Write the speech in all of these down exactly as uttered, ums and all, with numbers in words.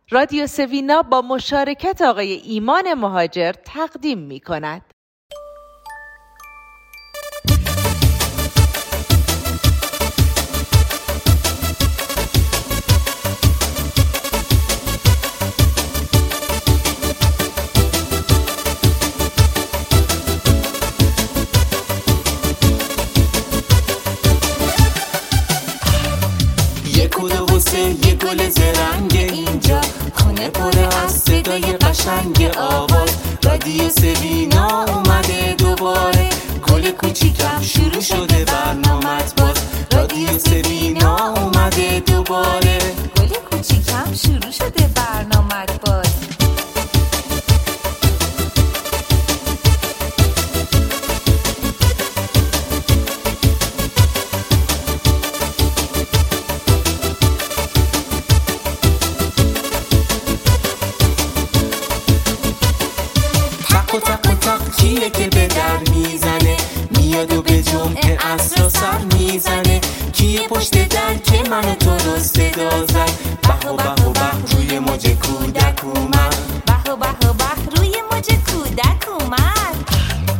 رادیو سوینا با مشارکت آقای ایمان مهاجر تقدیم می کند. یه گل زرنگ اینجا، خونه پر از صدای قشنگ آواز. رادیو سوینا اومده دوباره، گل کوچیکم شروع شده برنامت باز. رادیو سوینا اومده دوباره، گل کوچیکم شروع شده برنامت باز. کیه که به در میزنه، میاد و به جمعه عصر سر میزنه. کیه پشت در که منو تو رو صدا زد، به و به و به روی موج کودک اومد، به و به و به روی موج کودک اومد.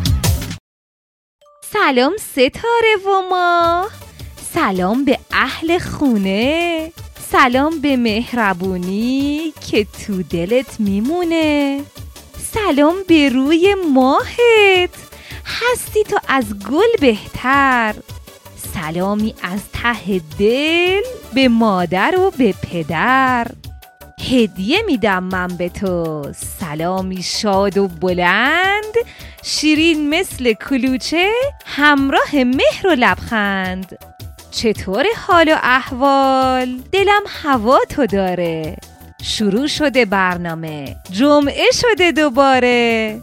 سلام ستاره و ما، سلام به اهل خونه، سلام به مهربونی که تو دلت میمونه، سلام به روی ماهت، هستی تو از گل بهتر. سلامی از ته دل به مادر و به پدر. هدیه میدم من به تو، سلامی شاد و بلند، شیرین مثل کلوچه، همراه مهر و لبخند. چطور حال و احوال؟ دلم هوا تو داره. شروع شده برنامه، جمعه شده دوباره.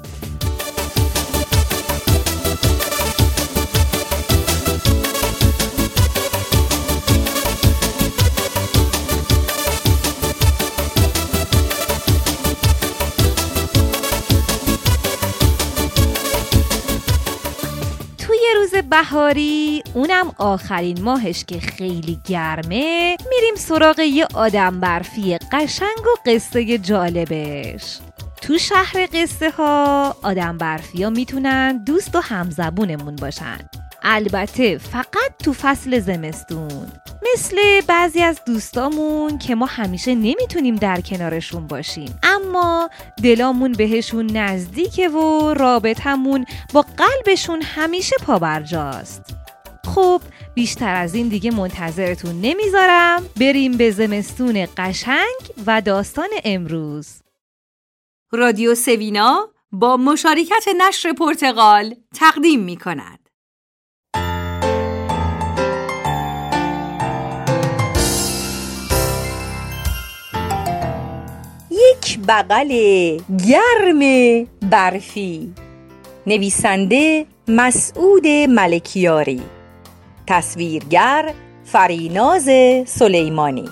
توی روز بهاری، اونم آخرین ماهش که خیلی گرمه، میریم سراغ یه آدم برفی قشنگ و قصه جالبش. تو شهر قصه ها آدم برفی ها میتونن دوست و همزبونمون باشن، البته فقط تو فصل زمستون. مثل بعضی از دوستامون که ما همیشه نمیتونیم در کنارشون باشیم، اما دلامون بهشون نزدیکه و رابطمون با قلبشون همیشه پابرجاست. خب بیشتر از این دیگه منتظرتون نمیذارم، بریم به زمستون قشنگ و داستان امروز. رادیو سوینا با مشارکت نشر پرتغال تقدیم می کند. یک بغل گرم برفی. نویسنده مسعود ملکیاری، تصویرگر فریناز سلیمانی.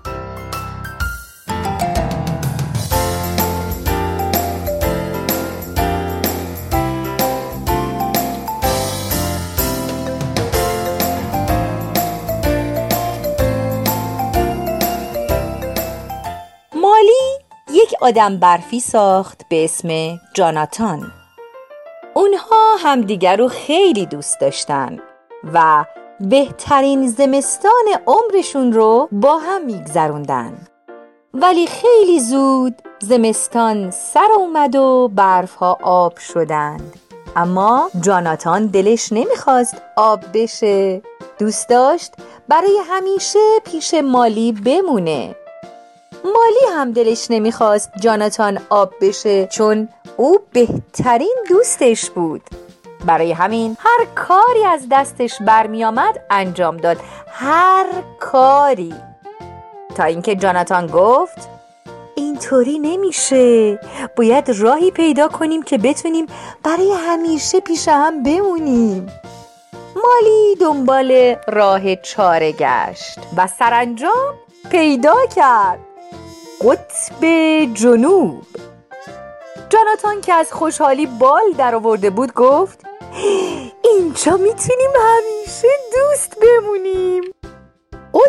مالی یک آدم برفی ساخت به اسم جاناتان. اونها همدیگر رو خیلی دوست داشتن و بهترین زمستان عمرشون رو با هم میگذروندن. ولی خیلی زود زمستان سر اومد و برفها آب شدند. اما جاناتان دلش نمیخواست آب بشه، دوست داشت برای همیشه پیش مالی بمونه. مالی هم دلش نمیخواست جاناتان آب بشه، چون او بهترین دوستش بود. برای همین هر کاری از دستش برمی آمد انجام داد، هر کاری. تا اینکه جاناتان گفت اینطوری نمیشه، باید راهی پیدا کنیم که بتونیم برای همیشه پیش هم بمونیم. مالی دنبال راه چاره گشت و سرانجام پیدا کرد قطب جنوب. جاناتان که از خوشحالی بال در آورده بود گفت اینجا میتونیم همیشه دوست بمونیم. قطب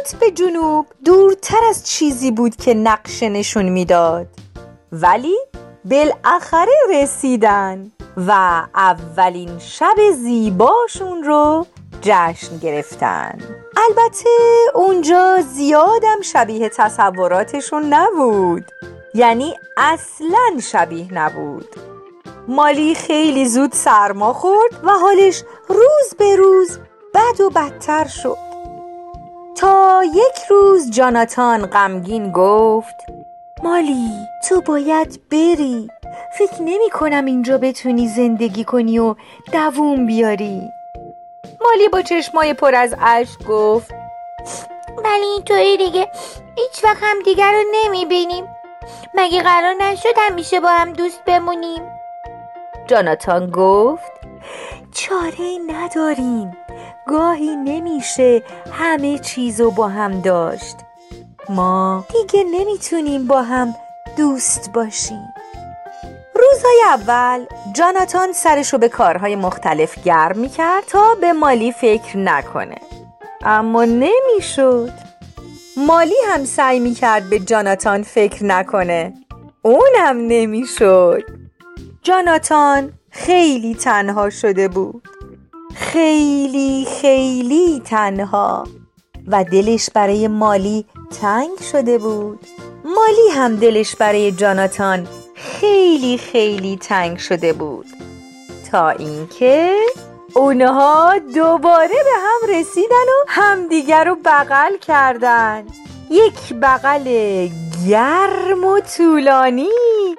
قطب جنوب دورتر از چیزی بود که نقشه نشون میداد، ولی بالاخره رسیدن و اولین شب زیباشون رو جشن گرفتن. البته اونجا زیادم شبیه تصوراتشون نبود، یعنی اصلاً شبیه نبود. مالی خیلی زود سرما خورد و حالش روز به روز بد و بدتر شد، تا یک روز جاناتان غمگین گفت مالی تو باید بری، فکر نمی کنم اینجا بتونی زندگی کنی و دووم بیاری. مالی با چشمای پر از اشک گفت ولی اینطوری دیگه هیچ وقت هم دیگر رو نمی بینیم، مگه قرار نشد همیشه با هم دوست بمونیم؟ جاناتان گفت چاره نداریم، گاهی نمیشه همه چیزو با هم داشت، ما دیگه نمیتونیم با هم دوست باشیم. روزهای اول جاناتان سرشو به کارهای مختلف گرم میکرد تا به مالی فکر نکنه، اما نمیشد. مالی هم سعی میکرد به جاناتان فکر نکنه، اونم نمیشد. جاناتان خیلی تنها شده بود، خیلی خیلی تنها، و دلش برای مالی تنگ شده بود. مالی هم دلش برای جاناتان خیلی خیلی تنگ شده بود، تا اینکه اونها دوباره به هم رسیدن و همدیگر رو بغل کردن. یک بغل گرم و طولانی.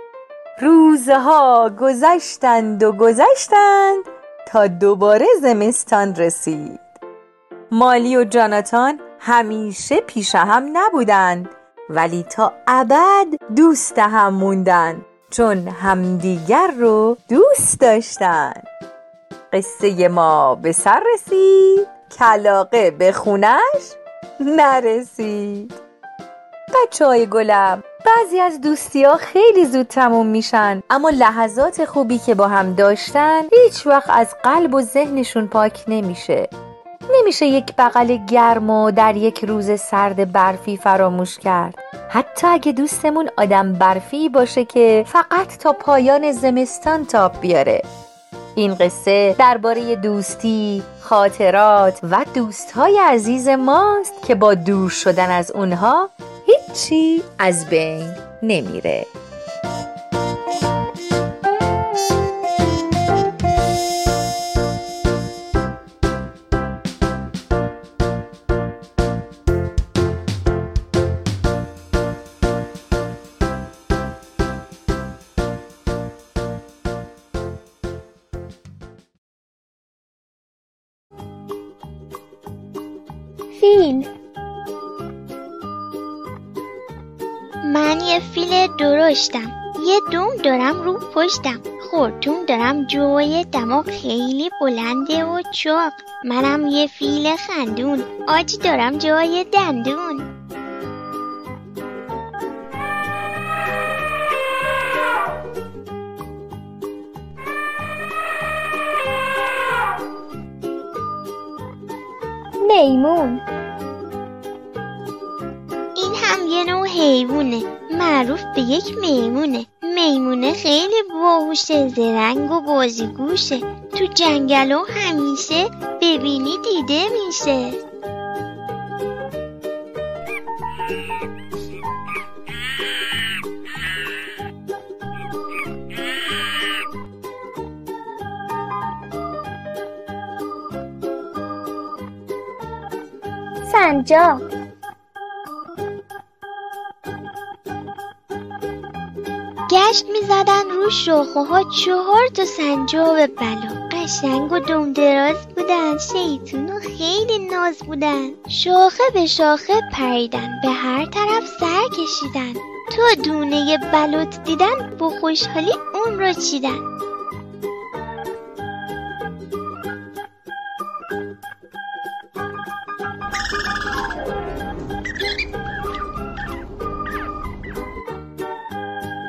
روزها گذشتند و گذشتند تا دوباره زمستان رسید. مالی و جاناتان همیشه پیش هم نبودند، ولی تا ابد دوست هم موندن، چون همدیگر رو دوست داشتن. قصه ما به سر رسید، کلاغه به خونش نرسید. بچه های گلم، بعضی از دوستی ها خیلی زود تموم میشن، اما لحظات خوبی که با هم داشتن هیچ وقت از قلب و ذهنشون پاک نمیشه. نمیشه یک بغل گرم و در یک روز سرد برفی فراموش کرد، حتی اگه دوستمون آدم برفی باشه که فقط تا پایان زمستان تاب بیاره. این قصه درباره دوستی، خاطرات و دوستهای عزیز ماست که با دور شدن از اونها هیچی از بین نمیره. فیل. من یه فیل درشتم، یه دوم دارم رو پشتم، خورتوم دارم جوی دماغ خیلی بلنده و چاق. منم یه فیل خندون، آج دارم جای دندون. میمون. این هم یه نوع حیوونه، معروف به یک میمونه. میمونه خیلی باهوشه، زرنگ و بازیگوشه، تو جنگلو همیشه ببینی دیده میشه. سنجاق. گشت می زدن رو شاخه ها چهار تا سنجاب بلا، قشنگ و دم دراز بودن، شیطون و خیلی ناز بودن. شاخه به شاخه پریدن، به هر طرف سر کشیدن، تا دونه بلوط دیدن با خوشحالی اون را چیدن.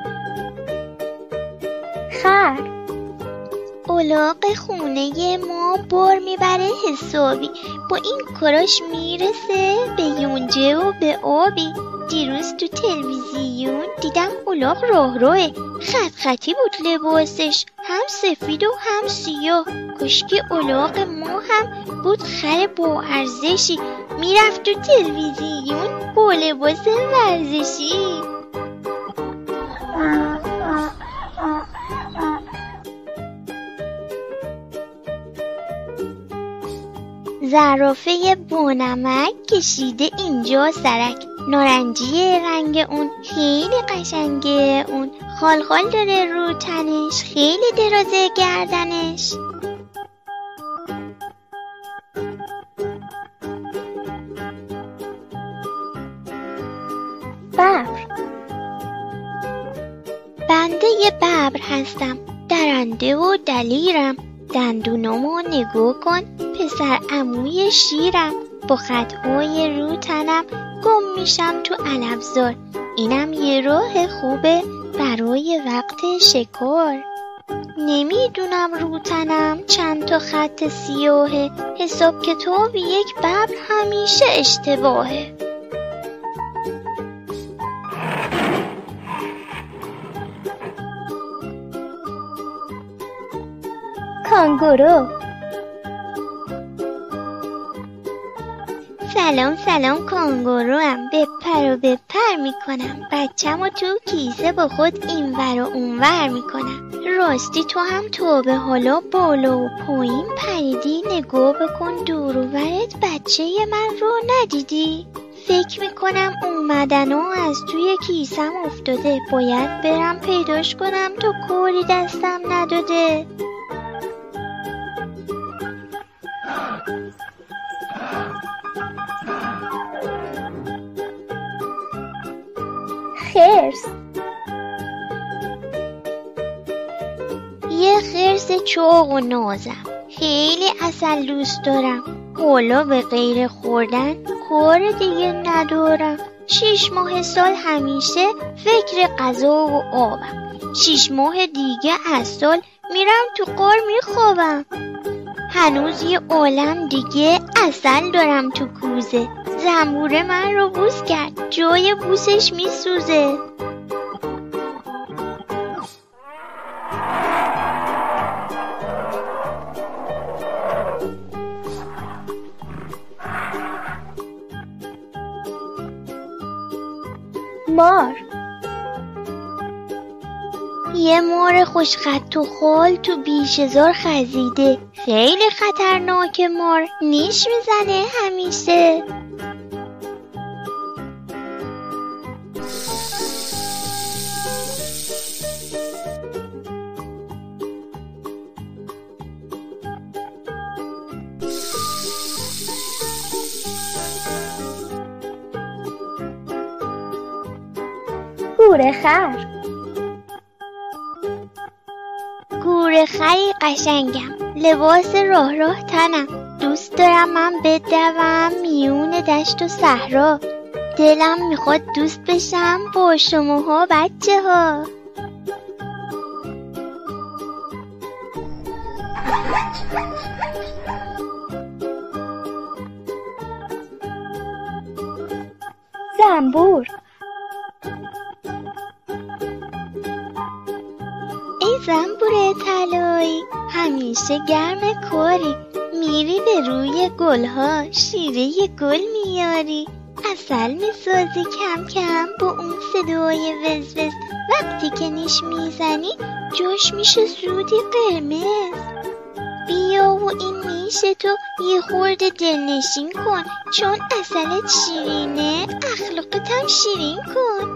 خر. الاغ خونه ما بار میبره حسابی. با این کاراش میرسه به یونجه و به آبی. دیروز تو تلویزیون دیدم الاغ راه روه، خط خطی بود لباسش، هم سفید و هم سیاه. کشکی الاغ ما هم بود خر با ارزشی، میرفت تو تلویزیون با لباس ورزشی. زرافه بونمک کشیده اینجا سرک، نارنجی رنگ اون خیلی قشنگه، اون خال خال داره رو تنش، خیلی درازه گردنش. ببر. بنده یه ببر هستم، درنده و دلیرم. دندونامو نگاه کن، پسر عموی شیرم. با خطهای رو تنم گم میشم تو علفزار. اینم یه راه خوبه برای وقت شکار. نمیدونم رو تنم چند تا خط سیاهه، حساب کتاب یک ببر همیشه اشتباهه. کانگورو. سلام سلام کانگورو هم، بپر و بپر میکنم. بچه‌مو تو کیسه با خود اینور و اونور میکنم. راستی تو هم تو به حالا بالا و پایین پریدی، نگاه بکن دور و برت، بچه من رو ندیدی؟ فکر میکنم اومدن و از توی کیسم افتاده، باید برم پیداش کنم تو کاری دستم نداده. خرس. یه خرس چاق و نازم، خیلی عسل دوست دارم. حالا به غیر خوردن کار دیگه ندارم. شیش ماه سال همیشه فکر غذا و آبم. شیش ماه دیگه از سال میرم تو غار میخوابم. هنوز یه عالم دیگه عسل دارم تو کوزه. زنبور من رو بوس کرد، جای بوسش میسوزه. مار. یه مار خوشخط و خال تو بیشه‌زار خزیده، خیلی خطرناک مار، نیش میزنه همیشه. گورخر. گورخری قشنگم، لباس راه راه تنم. دوست دارم من بدوم میون دشت و صحرا. دلم میخواد دوست بشم با شماها بچه ها. زنبور. ای زنبور طلایی، همیشه گرم کاری. میری به روی گلها، شیره گل میاری. عسل میسازی کم کم با اون صدای وز وز. وقتی که نیش میزنی جاش میشه سودی قرمز. بیا و این نیش تو یه خورده دلنشین کن، چون عسلت شیرینه اخلاقت هم شیرین کن.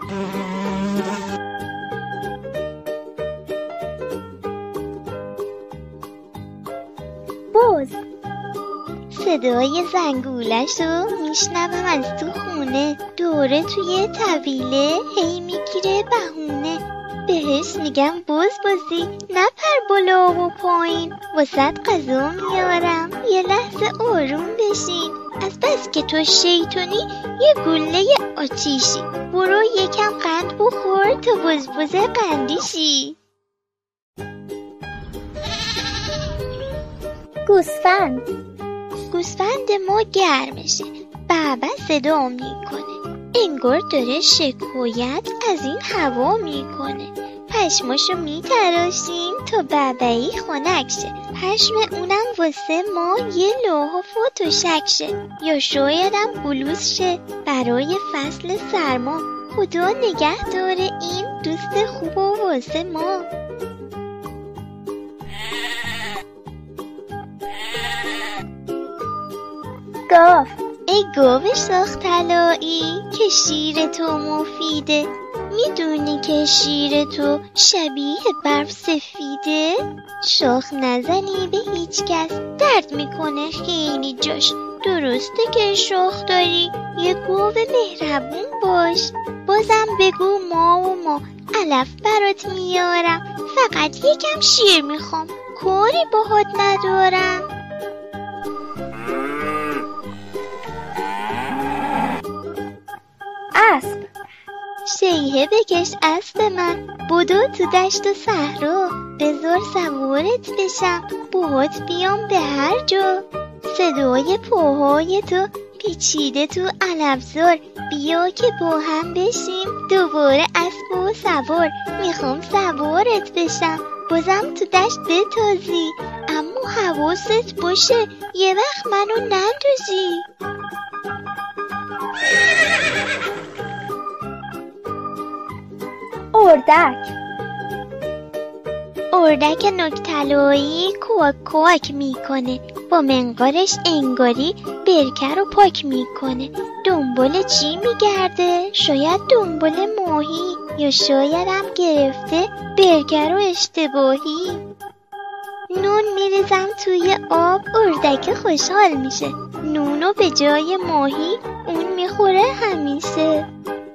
باز. صدای زنگولش رو میشنوم از تو خونه. دوره توی طویله هی میگیره بهونه. بهش میگم باز بازی، نپر بالا و پایین. واسط غذا میارم، یه لحظه آروم بشین. از بس که تو شیطونی یه گله آتیشی. برو یکم قند بخور تا بزبز قندیشی. گوسفند. گوسفند ما گرمشه. بابا صدا میکنه. انگار داره شکایت از این هوا میکنه. پشماشو میتراشیم تا بابایی خنک شه. پشم اونم واسه ما یه لحاف و تشک شه. یا شایدم بلوز شه برای فصل سرما. خدا نگه داره این دوست خوب و واسه ما. گاو. ای گاو شاخ طلایی که شیر تو مفیده. میدونی که شیر تو شبیه برف سفیده؟ شاخ نزنی به هیچ کس، درد میکنه خیلی جاش. درسته که شاخ داری، یه گاو مهربون باش. بازم بگو ما و ما علف برات میارم. فقط یکم شیر میخوام، کاری باهات ندارم. اسب. شیهه بکش اسب من، بدو تو دشت و صحرا. بذار سوارت بشم، باهات بیام به هر جا. صدای پاهای تو پیچیده تو علفزار. بیا که با هم بشیم دوباره اسب و سوار. میخوام سوارت بشم، بازم تو دشت بتازی. اما حواست باشه یه وقت منو نندازی. اردک. اردک نوک‌طلایی کوک کوک میکنه. با منقارش انگاری برکه رو پاک میکنه. دنبال چی میگرده؟ شاید دنبال ماهی، یا شاید هم گرفته برکه رو اشتباهی. نون میریزم توی آب، اردک خوشحال میشه. نونو به جای ماهی اون میخوره همیشه.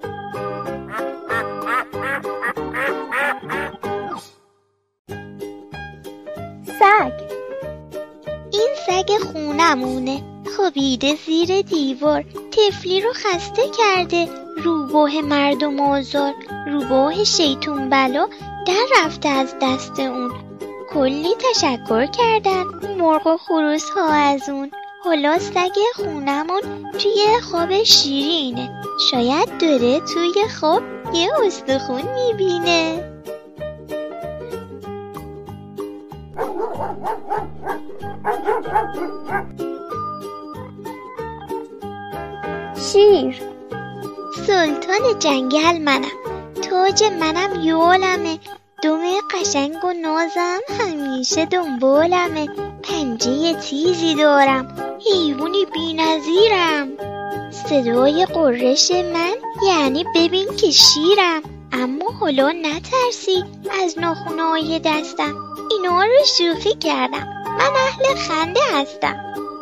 سگ. این سگ خونمونه، خوابیده زیر دیوار. طفلی رو خسته کرده، روباه مردم آزار. روباه شیطون بلا در رفته از دست اون. کلی تشکر کردن مرغ و خروس ها از اون. حالا سگ خونمون توی خواب شیرینه. شاید داره توی خواب یه استخون میبینه. شیر. سلطان جنگل منم، تاج منم یالمه. دم قشنگ و نازم همیشه دنبالمه. پنجه تیزی دارم، حیوانی بی نظیرم. صدای قررش من یعنی ببین که شیرم. اما حالا نترسی از ناخنهای دستم، اینا رو شوخی کردم. من اهل خنده هستم.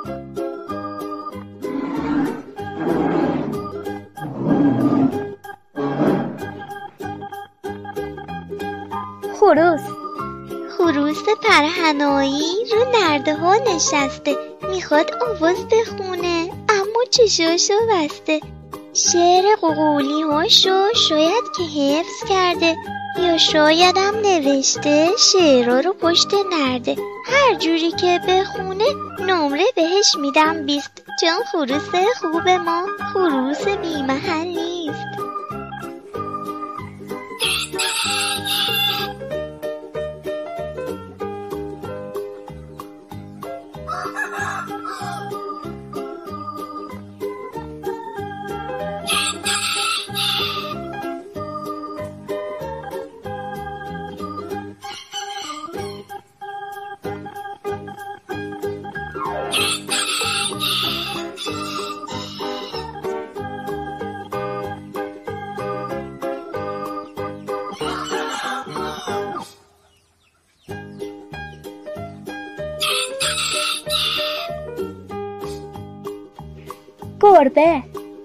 خروس. خروس پرهنایی رو نرده ها نشسته. میخواد آواز بخونه اما چشاشو بسته. شعر ققولی هاشو شاید که حفظ کرده، یا شایدم نوشته شعرها رو پشت نرده. هر جوری که بخونه نمره بهش میدم بیست. چون خروس خوب ما خروس بی محل نیست. گربه.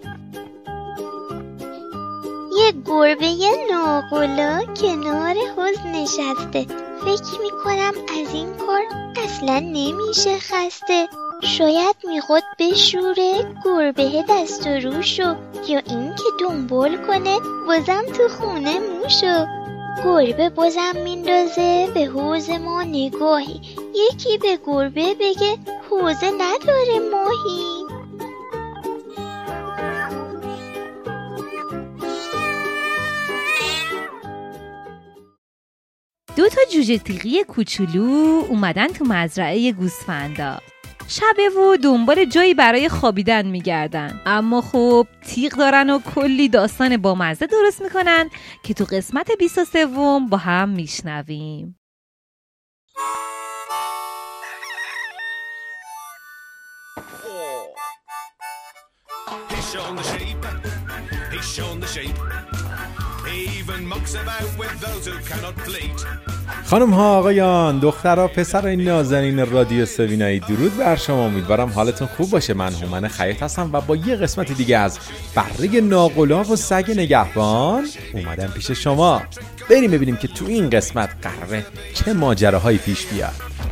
یه گربه ناقلا کنار حوض نشسته. فکر میکنم از این کار اصلا نمیشه خسته. شاید میخواد بشوره گربه دست و روشو، یا این که دنبال کنه بازم تو خونه موشو. گربه بازم میندازه به حوض ما نگاهی. یکی به گربه بگه حوضه نداره ماهی. دو تا جوجه تیغی کوچولو اومدن تو مزرعه گوسفندا. شبه و دنبال جایی برای خوابیدن میگردن، اما خب تیغ دارن و کلی داستان بامزه درست میکنن که تو قسمت بیست و سه با هم میشنویم. خانم ها آقایان، دخترها پسرای نازنین رادیو سوینایی، درود بر شما. امیدوارم حالتون خوب باشه. من هومن خیاط هستم و با یه قسمت دیگه از بره ناقلا و سگ نگهبان اومدم پیش شما. بریم ببینیم که تو این قسمت قراره چه ماجراهایی پیش بیاد.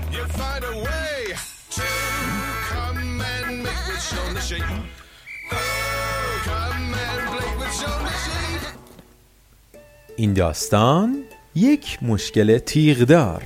این داستان یک مشکل تیغدار.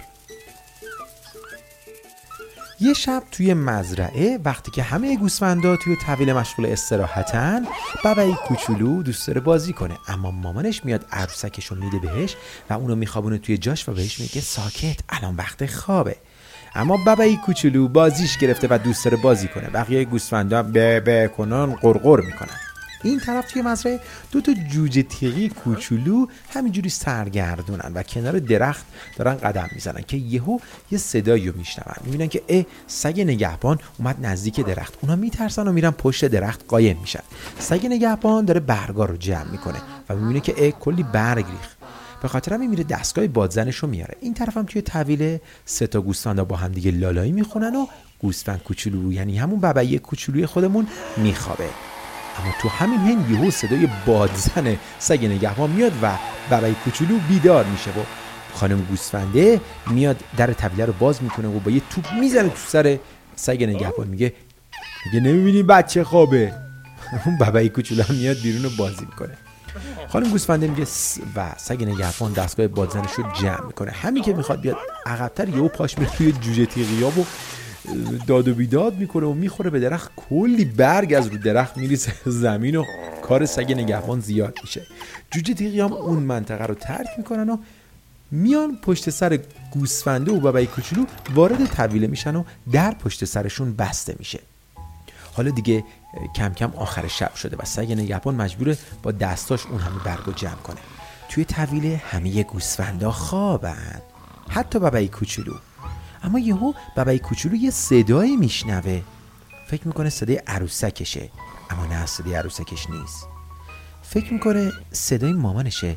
یه شب توی مزرعه وقتی که همه گوسفندا توی طویل مشغول استراحتن، ببعی کوچولو دوست داره بازی کنه، اما مامانش میاد عروسکشو میده بهش و اونو میخوابونه توی جاش و بهش میگه ساکت، الان وقت خوابه. اما ببعی کوچولو بازیش گرفته و دوست داره بازی کنه. بقیه گوسفندا به به کنن قرقر میکنن. این طرف توی مزرعه دو تا جوجه تیغی کوچولو همینجوری سرگردونن و کنار درخت دارن قدم میزنن که یهو یه صدایی رو میشنون. میبینن که اه سگ نگهبان اومد نزدیک درخت. اونا میترسن و میرن پشت درخت قایم میشن. سگ نگهبان داره برگا رو جمع میکنه و میبینه که اه کلی برگ ریخت. به خاطر همین میره دستگاه بادزنش رو میاره. این طرف هم توی طویله سه تا گوسفند با هم دیگه لالایی میخونن و گوسفند کوچولو، یعنی همون ببعی کوچولوی خودمون، میخوابه. اما تو همین هنگ یهو صدای بادزن سگ نگهبان میاد و ببعی کوچولو بیدار میشه و خانم گوسفنده میاد در طویله رو باز میکنه و با یه توپ میزنه تو سر سگ نگهبان. میگه میگه نمیبینی بچه خوابه؟ اون ببعی کوچولو هم میاد بیرون رو بازی میکنه. خانم گوسفنده میگه و سگ نگهبان دستگاه بادزنش رو جمع میکنه. همین که میخواد بیاد عقب‌تر یهو پاش میره توی جوجه تیغیا و داد و بیداد میکنه و میخوره به درخت. کلی برگ از رو درخت میریزه زمین و کار سگ نگهبان زیاد میشه. جوجه تیغی هم اون منطقه رو ترک میکنن و میان پشت سر گوسفنده و ببعی کوچولو وارد طویله میشن و در پشت سرشون بسته میشه. حالا دیگه کم کم آخر شب شده و سگ نگهبان مجبوره با دستاش اون همه برگو جمع کنه. توی طویله همه گوسفندا خوابن، حتی ببعی کوچولو. اما یهو ببعی کوچولو یه صدایی میشنوه. فکر میکنه صدای عروسکشه، اما نه، صدای عروسکش نیست. فکر میکنه صدای مامانشه.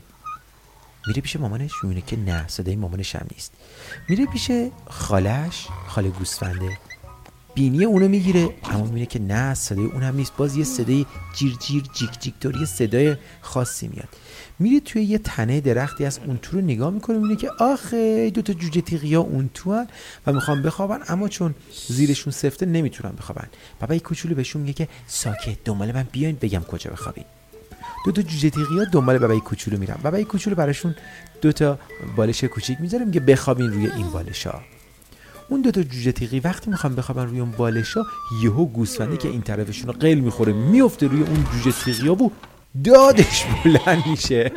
میره پیش مامانش، میبینه که نه، صدای مامانش هم نیست. میره پیش خالش، خاله گوسفنده، بینی اونو میگیره، اما میبینه که نه، صدای اون هم نیست. باز یه صدای جیر جیر جیک جیک طوری صدای خاصی میاد. میره توی یه تنه درختی از اون تو رو نگاه میکنه، میبینه که آخه دو تا جوجه تیغیا اون تو هن و میخوان بخوابن، اما چون زیرشون سفته نمیتونن بخوابن. بابای کوچولو بهشون میگه که ساکت، دنبال من بیاین بگم کجا بخوابین. دو تا جوجه تیغیا دنبال بابای کوچولو میرن. بابای کوچولو براشون دو تا بالش کوچیک میذاره، میگه بخوابین روی این بالشا. اون دو تا جوجه تیغی وقتی میخوان بخوابن روی اون بالشا، یهو گوسفندی که این طرفشون رو قیل میخوره میفته روی اون جوجه تیغیا و دادش بلند میشه.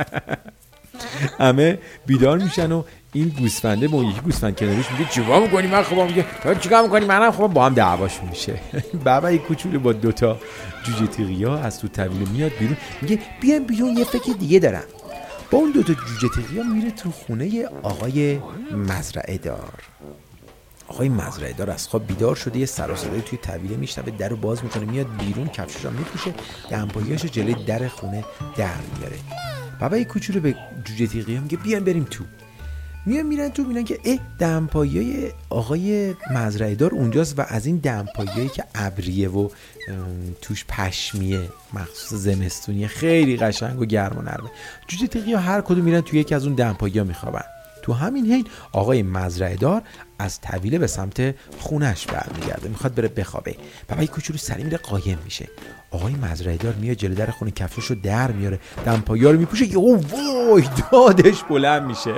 همه بیدار میشن و این گوسفنده با یکی گوسفند کناریش میگه چیکار میکنی؟ من خوابم. میگه تو چیکار میکنی؟ منم خوابم. با هم دعواشون میشه. بابای کوچولو با دوتا جوجه تیغیا از تو طویله میاد بیرون، میگه بیاین بیرون، یه فکر دیگه دارم. با اون دوتا جوجه تیغیا میره تو خونه آقای مزرعه دار. آقای مزرعه دار از خواب بیدار شده، یه سر و صدایی توی طویله میشنوه، درو باز میکنه، میاد بیرون، کفشش رو میپوشه، دمپاییاشو جلوی در خونه در میاره. بابای کوچولو به جوجه تیغیا میگه بیان بریم تو. میان میرن تو، میبینن که اه دمپاییای آقای مزرعه دار اونجاست و از این دمپاییایی که ابریه و توش پشمیه، مخصوص زمستونیه، خیلی قشنگ و گرم و نرمه. جوجه تیغیا هر کدوم میرن تو یکی از اون دمپایی‌ها میخوابن. تو تو همین حین آقای مزرعه دار از طویله به سمت خونش برمیگرده، میخواد بره بخوابه. بابای کوچولو سری میره قایم میشه. آقای مزرعه دار میاد جلوی در خونه، کفششو در میاره، دمپایی رو میپوشه. یهو وای دادش بلند میشه.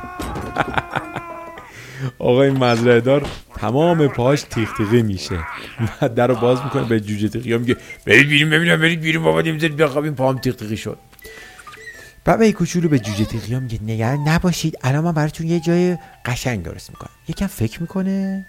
آقای مزرعه دار تمام پاهاش تیغ تیغی میشه. بعد درو باز میکنه به جوجه تیغیا میگه برید بیرون ببینم، برید بیرون بابا، نمیذارید بخوابیم، پاهم تیغ تیغی شد. بابای کوچولو به جوجه تیغیا میگه نگران نباشید، الان من براتون یه جای قشنگ درست میکنم. یکم فکر میکنه،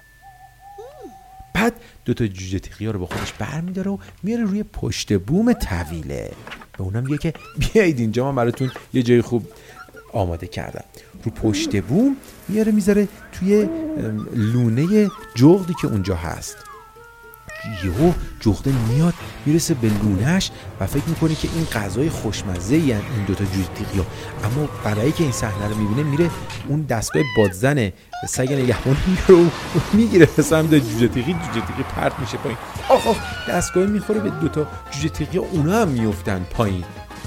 بعد دوتا جوجه تیغیا رو با خودش برمیداره و میاره روی پشت بوم طویله. به اونا میگه که بیایید اینجا، من براتون یه جای خوب آماده کردم. رو پشت بوم میاره میذاره توی لونه جغدی که اونجا هست. یهو جغده میاد میرسه به لونهش و فکر میکنه که این غذای خوشمزه ای این دوتا جوجه تیغیا. اما برای که این صحنه رو میبینه میره اون دستگاه بادزن سگ نگهبان رو میگیره به سمت جوجه تیغی. جوجه تیغی پرت میشه پایین. آخ آخ دستگاه میخوره به دوتا جوجه تیغیا، اونا هم میافتن پایین.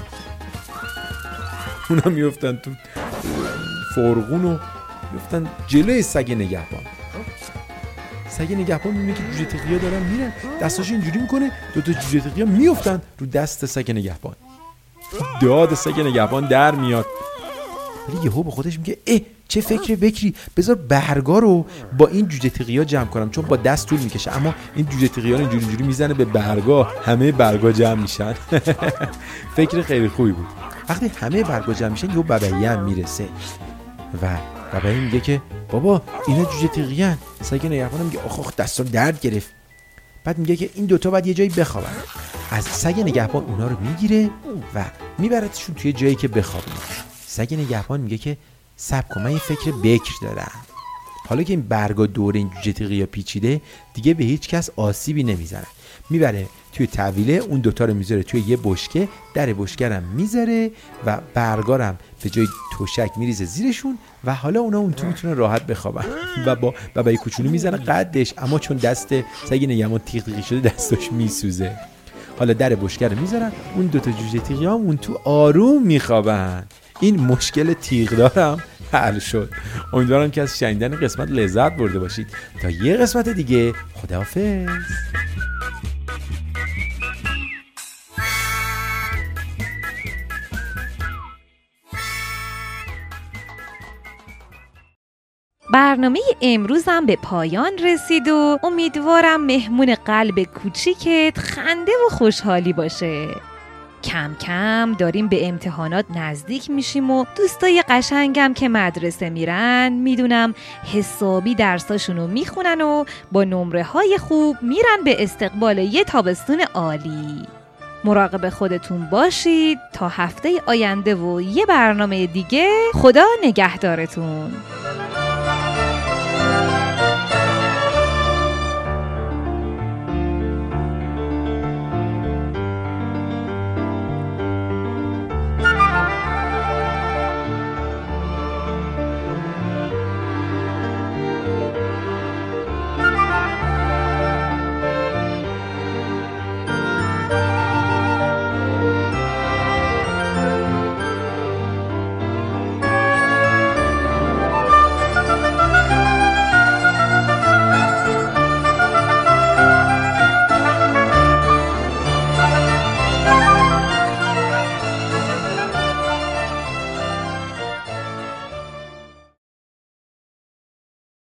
اونا میافتن تو فرغون و میافتن جلوی سگ نگهبان. سگ نگهبان میبینه که جوجه تیغیا دارن میرن، دستاشو اینجوری میکنه، دوتا جوجه تیغیا میافتن رو دست سگ نگهبان. داد سگ نگهبان در میاد. ولی یهو به خودش میگه اه چه فکر بکری، بذار برگا رو با این جوجه تیغیا جمع کنم، چون با دست طول میکشه، اما این جوجه تیغیا رو اینجوری اینجوری میزنه به برگا، همه برگا جمع میشن. فکر خیلی خوبی بود. وقتی همه برگا جمع میشن یهو ببعی هم میرسه و ببعی میگه که بابا اینا جوجه تیغیان. سگ نگهبان میگه آخ آخ دستا درد گرفت. بعد میگه که این دوتا باید یه جایی بخوابن. از سگ نگهبان اونا رو میگیره و میبردشون توی جایی که بخوابن. سگ نگهبان میگه که صبر کن، من یه فکر بکر دارم. حالا که این برگا دور این جوجه تیغیا پیچیده، دیگه به هیچ کس آسیبی نمیزنه. میبره توی طویله، اون دوتا رو میذاره توی یه بشکه، در بشکه رو میذاره و برگا رو به جای توشک میریزه زیرشون و حالا اونا اون تو میتونن راحت بخوابن. و با بابای کوچولو میزنه قدش، اما چون دست سگ نگهبان تیغ تیغی شده دستش میسوزه. حالا در بشکه رو میذارن، اون دوتا جوجه تیغیا هم اون تو آروم میخوابن. این مشکل تیغدارم حل شد. امیدوارم که از شنیدن قسمت لذت برده باشید. تا یه قسمت دیگه، خداحافظ. برنامه امروزم به پایان رسید و امیدوارم مهمون قلب کوچیکت خنده و خوشحالی باشه. کم کم داریم به امتحانات نزدیک میشیم و دوستای قشنگم که مدرسه میرن میدونم حسابی درساشونو میخونن و با نمره های خوب میرن به استقبال یه تابستون عالی. مراقب خودتون باشید تا هفته آینده و یه برنامه دیگه. خدا نگهدارتون.